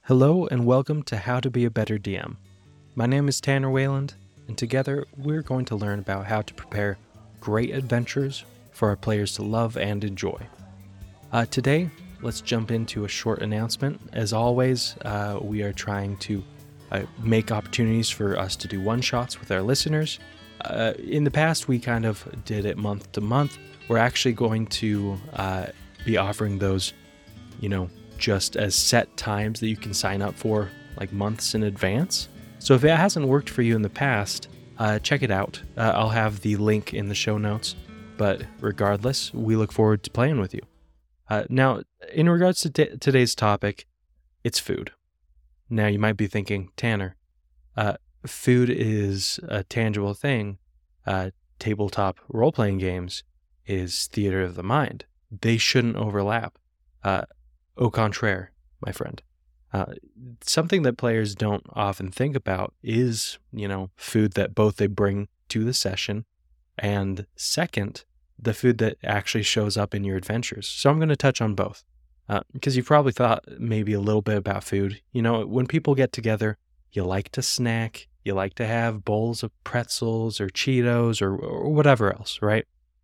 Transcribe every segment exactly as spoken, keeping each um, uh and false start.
Hello and welcome to How to Be a Better D M. My name is Tanner Wayland, and together we're going to learn about how to prepare great adventures for our players to love and enjoy. Uh, today, let's jump into a short announcement. As always, uh, we are trying to uh, make opportunities for us to do one-shots with our listeners. Uh, in the past, we kind of did it month to month. We're actually going to uh, be offering those, you know, just as set times that you can sign up for like months in advance. So if it hasn't worked for you in the past, uh, check it out. Uh, I'll have the link in the show notes. But regardless, we look forward to playing with you. Uh, now, in regards to t- today's topic, it's food. Now, you might be thinking, Tanner, uh, food is a tangible thing. Uh, tabletop role-playing games is theater of the mind. They shouldn't overlap. Uh, Au contraire, my friend. Uh, something that players don't often think about is, you know, food that both they bring to the session, and second, the food that actually shows up in your adventures. So I'm going to touch on both, uh, because you've probably thought maybe a little bit about food. You know, when people get together, you like to snack, you like to have bowls of pretzels or Cheetos or, or whatever else, right?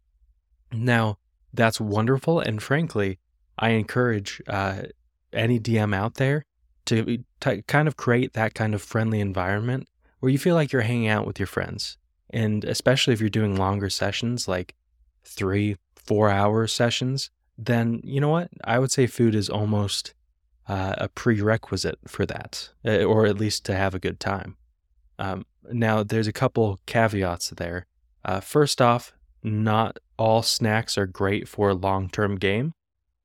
Now, that's wonderful, and frankly, I encourage uh, any D M out there to t- kind of create that kind of friendly environment where you feel like you're hanging out with your friends. And especially if you're doing longer sessions, like three, four hour sessions, then you know what? I would say food is almost uh, a prerequisite for that, or at least to have a good time. Um, now, there's a couple caveats there. Uh, first off, not all snacks are great for a long-term game.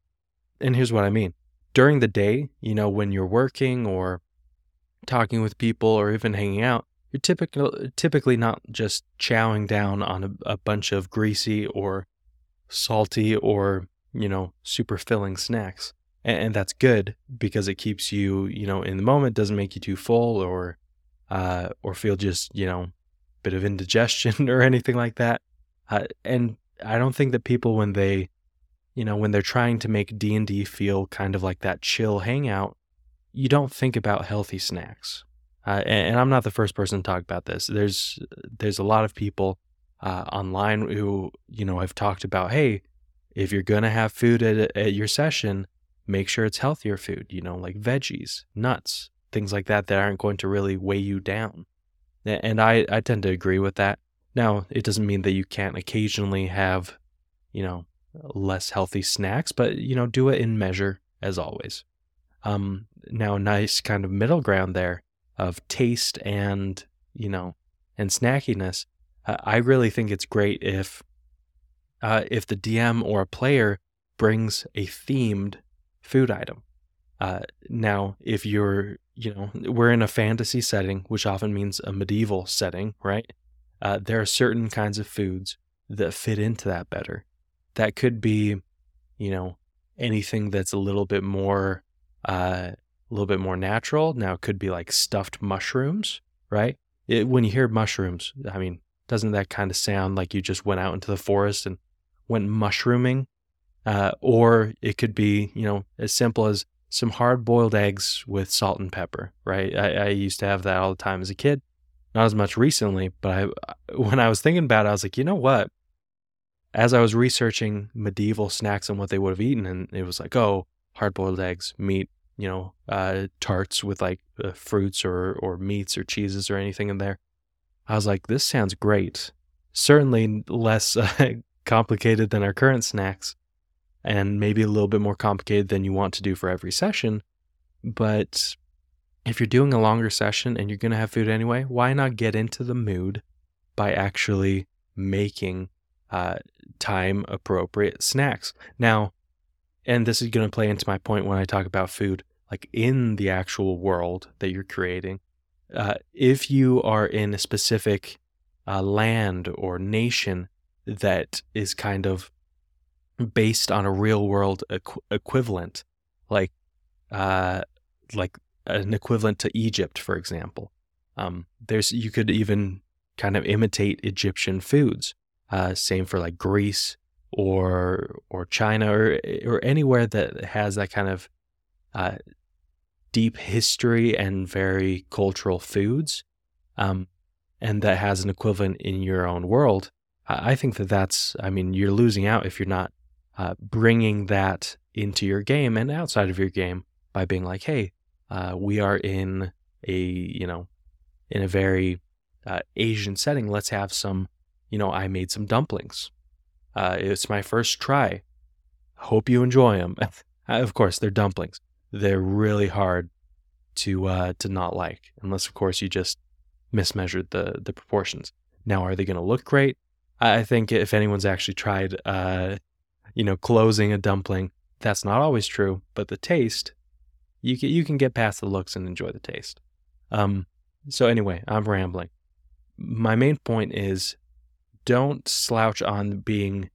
And here's what I mean. During the day, you know, when you're working or talking with people or even hanging out, you're typical, typically not just chowing down on a, a bunch of greasy or salty or, you know, super filling snacks. And, and that's good because it keeps you, you know, in the moment, doesn't make you too full or, uh, or feel just, you know, a bit of indigestion or anything like that. Uh, and I don't think that people, when they You know, when they're trying to make D and D feel kind of like that chill hangout, you don't think about healthy snacks. Uh, and, and I'm not the first person to talk about this. There's there's a lot of people uh, online who, you know, have talked about, hey, if you're going to have food at, at your session, make sure it's healthier food, you know, like veggies, nuts, things like that that aren't going to really weigh you down. And I, I tend to agree with that. Now, it doesn't mean that you can't occasionally have, you know, less healthy snacks, but, you know, do it in measure as always. Um, now, a nice kind of middle ground there of taste and, you know, and snackiness. Uh, I really think it's great if, uh, if the D M or a player brings a themed food item. Uh, now, if you're, you know, we're in a fantasy setting, which often means a medieval setting, right? Uh, there are certain kinds of foods that fit into that better. That could be, you know, anything that's a little bit more, uh, a little bit more natural. Now, it could be like stuffed mushrooms, right? It, when you hear mushrooms, I mean, doesn't that kind of sound like you just went out into the forest and went mushrooming? Uh, or it could be, you know, as simple as some hard-boiled eggs with salt and pepper, right? I, I used to have that all the time as a kid. Not as much recently, but I, when I was thinking about it, I was like, you know what? As I was researching medieval snacks and what they would have eaten, and it was like, oh, hard-boiled eggs, meat, you know, uh, tarts with like uh, fruits or, or meats or cheeses or anything in there. I was like, this sounds great. Certainly less uh, complicated than our current snacks, and maybe a little bit more complicated than you want to do for every session. But if you're doing a longer session and you're going to have food anyway, why not get into the mood by actually making uh, time appropriate snacks? Now, and this is going to play into my point when I talk about food, like in the actual world that you're creating. Uh, if you are in a specific uh, land or nation that is kind of based on a real world equ- equivalent, like uh, like an equivalent to Egypt, for example, um, there's you could even kind of imitate Egyptian foods. Uh, same for like Greece or or China or or anywhere that has that kind of uh, deep history and very cultural foods, um, and that has an equivalent in your own world, I, I think that that's, I mean, you're losing out if you're not uh, bringing that into your game and outside of your game by being like, hey, uh, we are in a, you know, in a very uh, Asian setting. Let's have some, you know, I made some dumplings. Uh, it's my first try. Hope you enjoy them. Of course, they're dumplings. They're really hard to uh, to not like, unless, of course, you just mismeasured the, the proportions. Now, are they going to look great? I think if anyone's actually tried, uh, you know, closing a dumpling, that's not always true, but the taste, you can, you can get past the looks and enjoy the taste. Um, so anyway, I'm rambling. My main point is don't slouch on being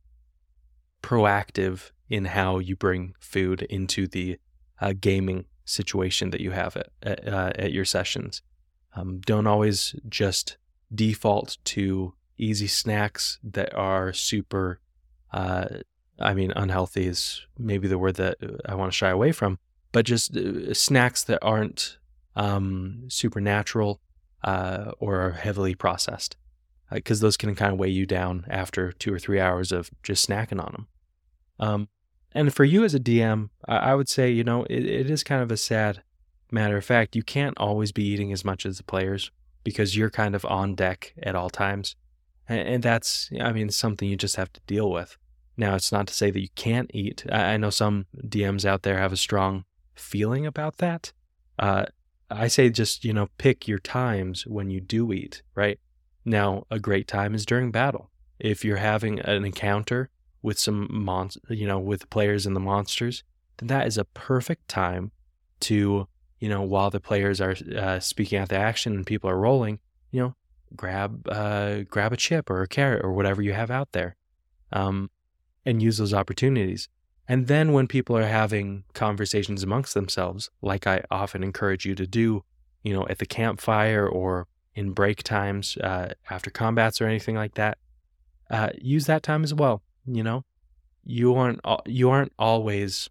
proactive in how you bring food into the uh, gaming situation that you have at, at, uh, at your sessions. Um, don't always just default to easy snacks that are super, uh, I mean, unhealthy is maybe the word that I want to shy away from, but just uh, snacks that aren't um, supernatural uh, or are heavily processed, because uh, those can kind of weigh you down after two or three hours of just snacking on them. Um, and for you as a D M, I, I would say, you know, it, it is kind of a sad matter of fact. You can't always be eating as much as the players because you're kind of on deck at all times. And, and that's, I mean, something you just have to deal with. Now, it's not to say that you can't eat. I, I know some D Ms out there have a strong feeling about that. Uh, I say just, you know, pick your times when you do eat, right? Now, a great time is during battle. If you're having an encounter with some mon- you know, with the players and the monsters, then that is a perfect time to, you know, while the players are uh, speaking out the action and people are rolling, you know, grab uh, grab a chip or a carrot or whatever you have out there, um, and use those opportunities. And then when people are having conversations amongst themselves, like I often encourage you to do, you know, at the campfire or in break times, uh, after combats or anything like that, uh, use that time as well. You know, you aren't you aren't always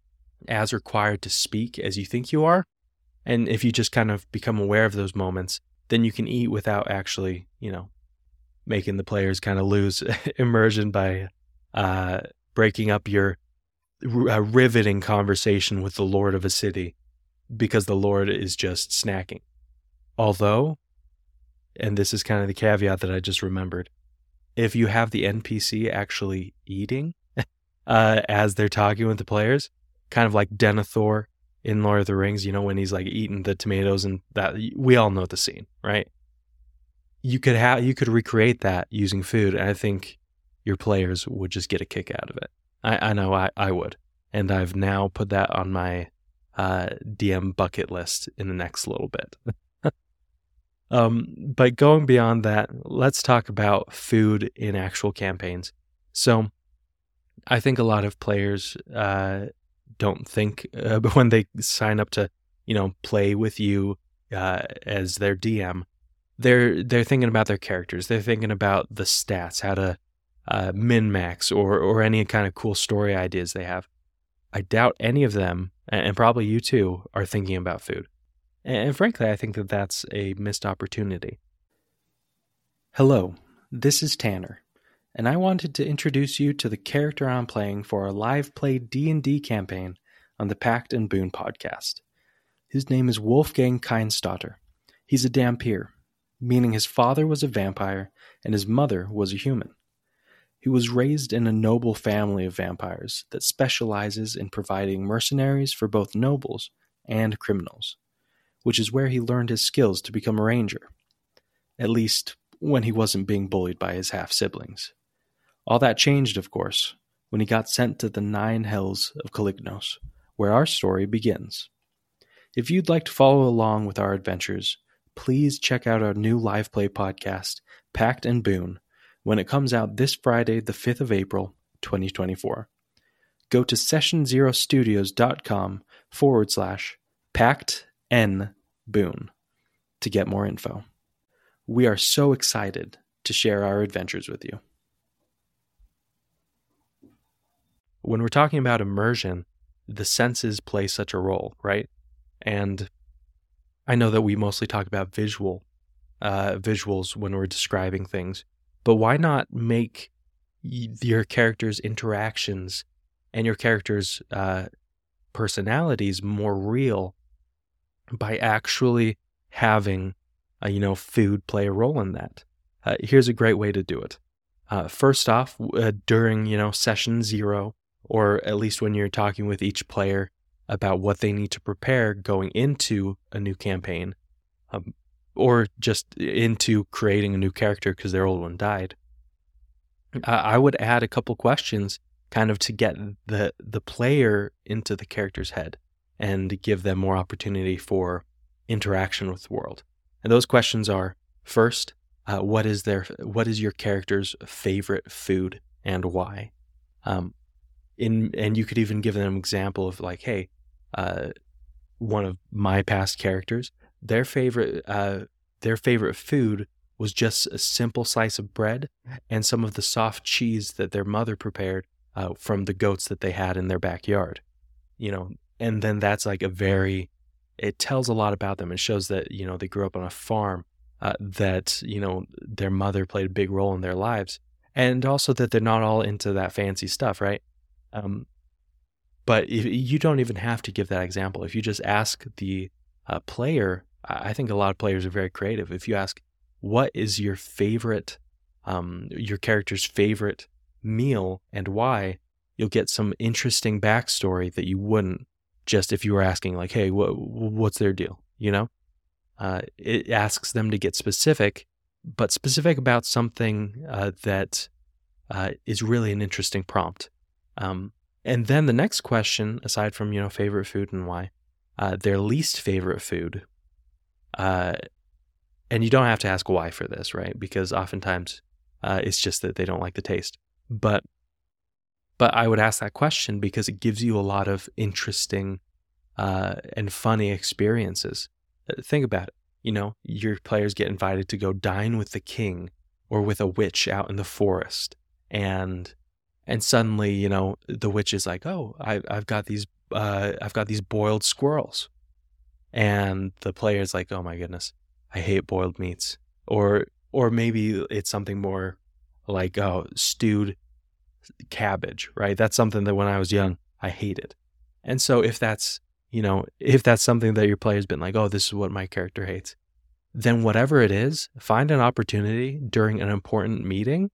as required to speak as you think you are. And if you just kind of become aware of those moments, then you can eat without actually, you know, making the players kind of lose immersion by uh, breaking up your uh, riveting conversation with the lord of a city because the lord is just snacking. Although, and this is kind of the caveat that I just remembered, if you have the N P C actually eating uh, as they're talking with the players, kind of like Denethor in Lord of the Rings, you know, when he's like eating the tomatoes and that, we all know the scene, right? You could have, you could recreate that using food, and I think your players would just get a kick out of it. I, I know I, I would, and I've now put that on my uh, D M bucket list in the next little bit. Um, but going beyond that, let's talk about food in actual campaigns. So I think a lot of players uh, don't think uh, when they sign up to, you know, play with you uh, as their D M, they're they're thinking about their characters. They're thinking about the stats, how to uh, min-max, or or any kind of cool story ideas they have. I doubt any of them, and probably you too, are thinking about food. And frankly, I think that that's a missed opportunity. Hello, this is Tanner, and I wanted to introduce you to the character I'm playing for our live play D and D campaign on the Pact and Boon podcast. His name is Wolfgang Keinstotter. He's a Dhampir, meaning his father was a vampire and his mother was a human. He was raised in a noble family of vampires that specializes in providing mercenaries for both nobles and criminals, which is where he learned his skills to become a ranger, at least when he wasn't being bullied by his half-siblings. All that changed, of course, when he got sent to the Nine Hells of Calignos, where our story begins. If you'd like to follow along with our adventures, please check out our new live play podcast, Pact and Boon, when it comes out this Friday, the fifth of April, twenty twenty-four. Go to sessionzerostudios.com forward slash Pact N Boon to get more info. We are so excited to share our adventures with you. When we're talking about immersion, the senses play such a role, right? And I know that we mostly talk about visual uh, visuals when we're describing things, but why not make y- your character's interactions and your character's uh, personalities more real by actually having, uh, you know, food play a role in that? Uh, here's a great way to do it. Uh, first off, uh, during, you know, session zero, or at least when you're talking with each player about what they need to prepare going into a new campaign, um, or just into creating a new character because their old one died, uh, I would add a couple questions kind of to get the the player into the character's head and give them more opportunity for interaction with the world. And those questions are, first, uh, what is their what is your character's favorite food and why? Um, in and you could even give them an example of like, hey, uh, one of my past characters, their favorite uh, their favorite food was just a simple slice of bread and some of the soft cheese that their mother prepared uh, from the goats that they had in their backyard. You know, and then that's like a very, it tells a lot about them. It shows that, you know, they grew up on a farm, uh, that, you know, their mother played a big role in their lives, and also that they're not all into that fancy stuff, right? Um, but if, you don't even have to give that example. If you just ask the uh, player, I I think a lot of players are very creative. If you ask, what is your favorite, um, your character's favorite meal and why, you'll get some interesting backstory that you wouldn't just if you were asking like, hey, what what's their deal? You know, uh, it asks them to get specific, but specific about something uh, that uh, is really an interesting prompt. Um, and then the next question, aside from, you know, favorite food and why, uh, their least favorite food. Uh, and you don't have to ask why for this, right? Because oftentimes uh, it's just that they don't like the taste. But But I would ask that question because it gives you a lot of interesting uh, and funny experiences. Uh, Think about it. You know, your players get invited to go dine with the king or with a witch out in the forest, and and suddenly, you know, the witch is like, "Oh, I, I've got these, uh, I've got these boiled squirrels," and the player's like, "Oh my goodness, I hate boiled meats," or or maybe it's something more like, "Oh, stewed cabbage," right? That's something that when I was young, I hated. And so if that's, you know, if that's something that your player's been like, oh, this is what my character hates, then whatever it is, find an opportunity during an important meeting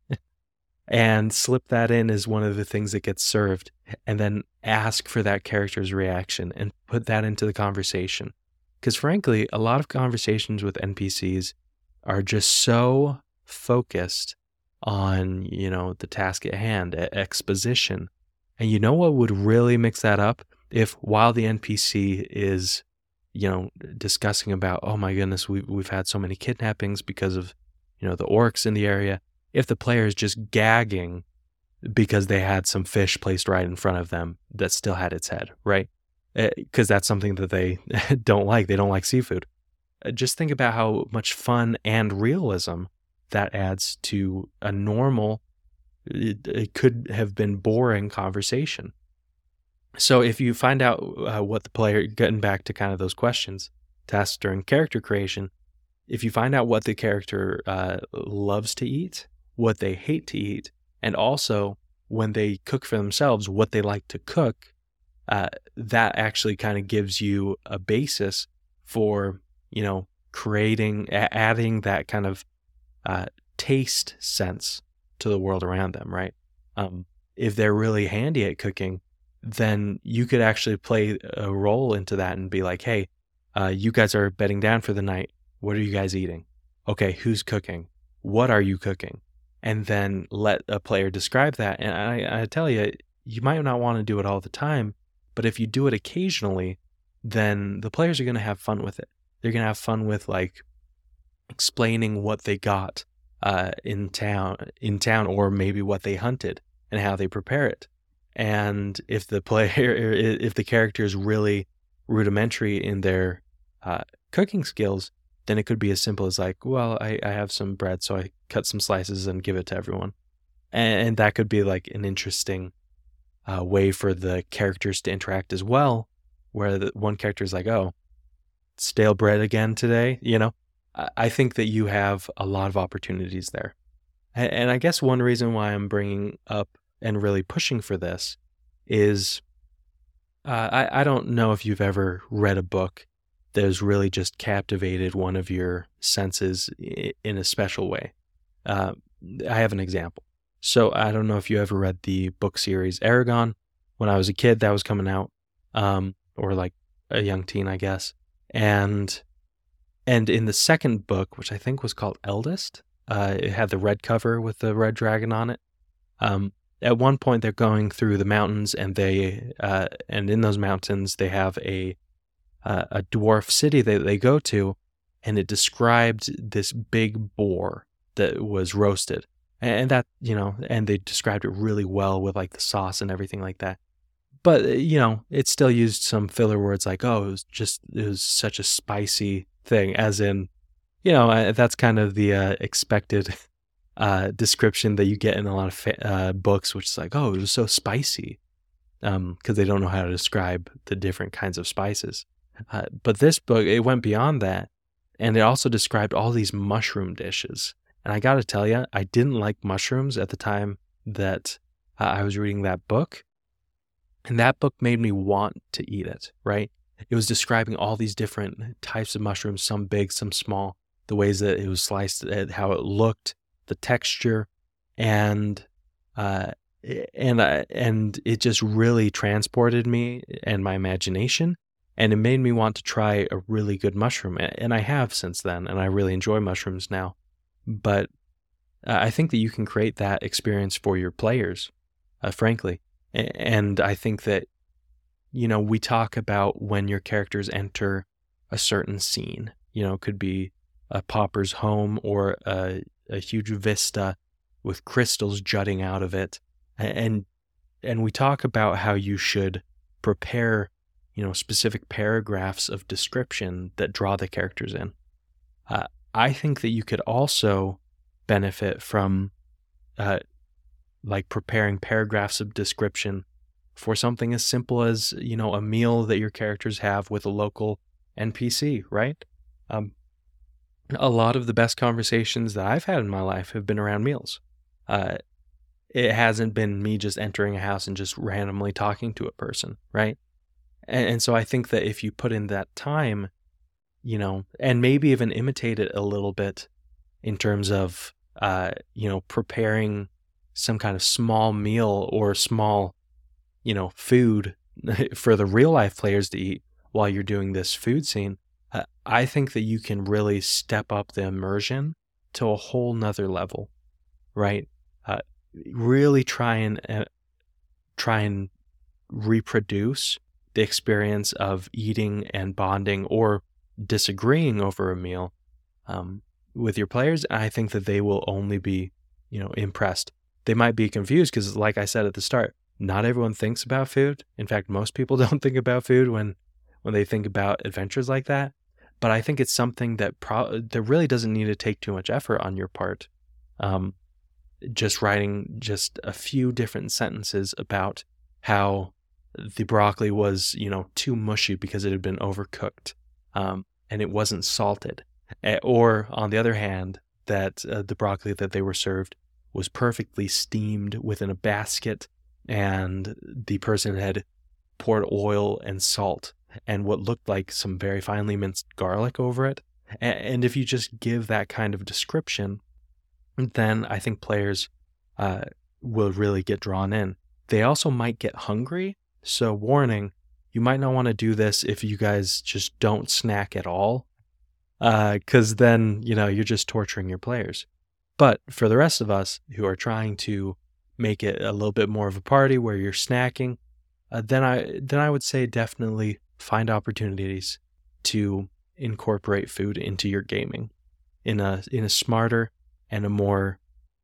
and slip that in as one of the things that gets served, and then ask for that character's reaction and put that into the conversation. Because frankly, a lot of conversations with N P Cs are just so focused on, you know, the task at hand, e- exposition. And you know what would really mix that up? If while the N P C is, you know, discussing about, oh my goodness, we, we've had so many kidnappings because of, you know, the orcs in the area, if the player is just gagging because they had some fish placed right in front of them that still had its head, right? Because that's something that they don't like. They don't like seafood. Uh, Just think about how much fun and realism that adds to a normal, it, it could have been boring conversation. So if you find out uh, what the player, getting back to kind of those questions to ask during character creation, if you find out what the character uh, loves to eat, what they hate to eat, and also when they cook for themselves, what they like to cook, uh, that actually kind of gives you a basis for, you know, creating, a- adding that kind of uh, taste sense to the world around them, right? Um, if they're really handy at cooking, then you could actually play a role into that and be like, hey, uh, you guys are bedding down for the night. What are you guys eating? Okay, who's cooking? What are you cooking? And then let a player describe that. And I, I tell you, you might not want to do it all the time, but if you do it occasionally, then the players are going to have fun with it. They're going to have fun with like explaining what they got uh, in town, in town, or maybe what they hunted and how they prepare it. And if the player, if the character is really rudimentary in their uh, cooking skills, then it could be as simple as like, well, I, I have some bread, so I cut some slices and give it to everyone. And, and that could be like an interesting uh, way for the characters to interact as well, where the one character is like, oh, stale bread again today, you know, I, I think that you have a lot of opportunities there. And, and I guess one reason why I'm bringing up and really pushing for this is uh, I, I don't know if you've ever read a book that has really just captivated one of your senses in a special way. Uh, I have an example. So I don't know if you ever read the book series Eragon. When I was a kid, that was coming out, um, or like a young teen, I guess. And and in the second book, which I think was called Eldest, uh, it had the red cover with the red dragon on it. Um, at one point, they're going through the mountains, and they uh, and in those mountains they have a uh, a dwarf city that they go to, and it described this big boar that was roasted, and that you know, and they described it really well with like the sauce and everything like that. But you know, it still used some filler words like, "Oh, it was just it was such a spicy thing," as in, you know, uh, that's kind of the uh, expected uh, description that you get in a lot of fa- uh, books, which is like, "Oh, it was so spicy," um, because they don't know how to describe the different kinds of spices. Uh, but this book, it went beyond that, and it also described all these mushroom dishes. And I got to tell you, I didn't like mushrooms at the time that uh, I was reading that book. And that book made me want to eat it, right? It was describing all these different types of mushrooms, some big, some small, the ways that it was sliced, how it looked, the texture, and uh, and uh, and it just really transported me and my imagination, and it made me want to try a really good mushroom. And I have since then, and I really enjoy mushrooms now. But uh, I think that you can create that experience for your players, uh, frankly. And I think that, you know, we talk about when your characters enter a certain scene, you know, it could be a pauper's home or a, a huge vista with crystals jutting out of it. And, and we talk about how you should prepare, you know, specific paragraphs of description that draw the characters in. Uh, I think that you could also benefit from, uh, like preparing paragraphs of description for something as simple as, you know, a meal that your characters have with a local N P C, right? Um, a lot of the best conversations that I've had in my life have been around meals. Uh, it hasn't been me just entering a house and just randomly talking to a person, right? And, and so I think that if you put in that time, you know, and maybe even imitate it a little bit in terms of, uh, you know, preparing some kind of small meal or small, you know, food for the real life players to eat while you're doing this food scene, uh, I think that you can really step up the immersion to a whole nother level, right? Uh, really try and uh, try and reproduce the experience of eating and bonding or disagreeing over a meal um, with your players. I think that they will only be, you know, impressed. They might be confused because, like I said at the start, not everyone thinks about food. In fact, most people don't think about food when, when they think about adventures like that. But I think it's something that pro- that really doesn't need to take too much effort on your part. Um, just writing just a few different sentences about how the broccoli was, you know, too mushy because it had been overcooked, um, and it wasn't salted. Or on the other hand, that uh, the broccoli that they were served was perfectly steamed within a basket, and the person had poured oil and salt and what looked like some very finely minced garlic over it. And if you just give that kind of description, then I think players uh, will really get drawn in. They also might get hungry. So warning, you might not want to do this if you guys just don't snack at all, because uh, then, you know, you're just torturing your players. But for the rest of us who are trying to make it a little bit more of a party where you're snacking, uh, then I then I would say definitely find opportunities to incorporate food into your gaming in a in a smarter and a more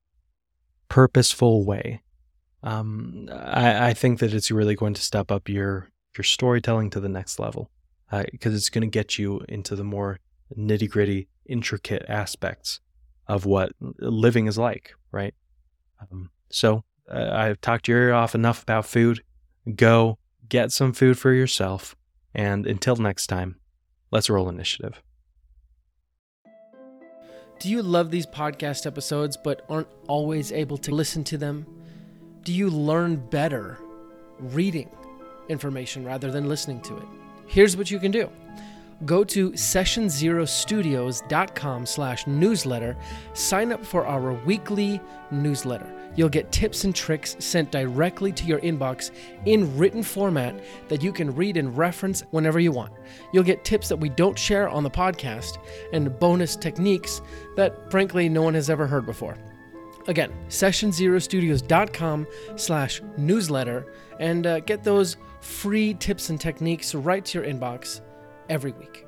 purposeful way. Um, I, I think that it's really going to step up your your storytelling to the next level, because uh, it's going to get you into the more nitty gritty, intricate aspects of what living is like, right? Um, so uh, I've talked your ear off enough about food. Go get some food for yourself, and until next time, Let's roll initiative. Do you love these podcast episodes but aren't always able to listen to them? Do you learn better reading information rather than listening to it? Here's what you can do. Go to session zero studios dot com slash newsletter. Sign up for our weekly newsletter. You'll get tips and tricks sent directly to your inbox in written format that you can read and reference whenever you want. You'll get tips that we don't share on the podcast and bonus techniques that, frankly, no one has ever heard before. Again, session zero studios dot com slash newsletter and uh, get those free tips and techniques right to your inbox every week.